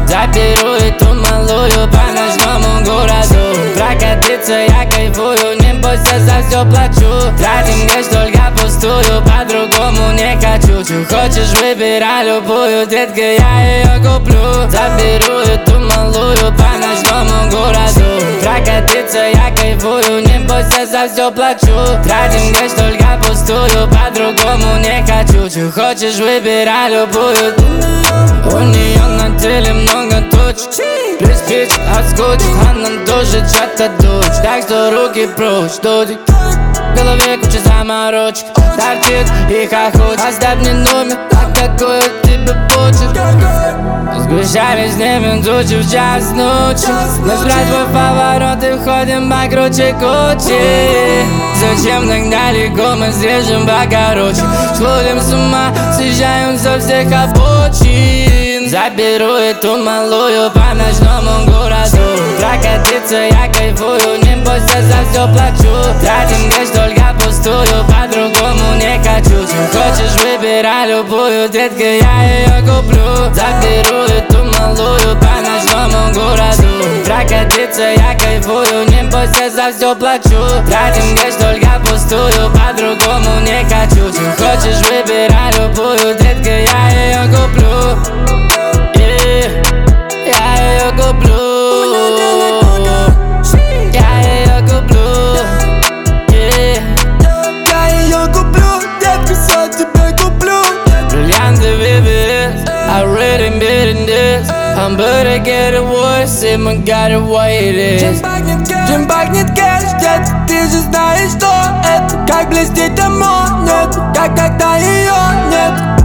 Заберу эту малую по ночному городу. Прокатиться я кайфую, не бойся, за все плачу. Тратим грязь только пустую, по-другому не хочу. Чё хочешь, выбирай любую, детка, я ее куплю. Заберу эту малую по ночному городу. Прокатиться я кайфую, не бойся, за все плачу. Тратим грязь только пустую, по-другому не хочу. Чё хочешь, выбирай любую. У нее на теле много точек, плюс пич от скотча, она тоже чья-то дочь. Так что руки прочь, додик. В голове куча заморочек, торчит и хохочет. Оставь мне номер, а какой у тебя почерк. Сгущались небом тучи в час ночи. Набрать твой поворот и входим покруче кучи. Зачем так далеко, мы срежем покороче. Сходим с ума, съезжаем со всех обочин. Заберу эту малую по ночному городу. Прокатиться я кайфую, не бойся, за все плачу. Тратим грязь только пустую, по-другому не хочу. Чё хочешь, выбирай любую, детка, я ее куплю. Заберу эту малую по ночному городу. Прокатиться я кайфую, не бойся, за все плачу. Тратим грязь только пустую, по-другому не хочу. Чё хочешь, выбирай любую, детка, я ее куплю. Я ее куплю. Я ее куплю. Я ее куплю, детка, все тебе куплю. Бриллианты VVS, I really been in this. I'm better get it worse, и мы got it what it is. Чем пахнет кэш, детка, ты же знаешь, что это. Как блестит амон, нет, как когда ее нет.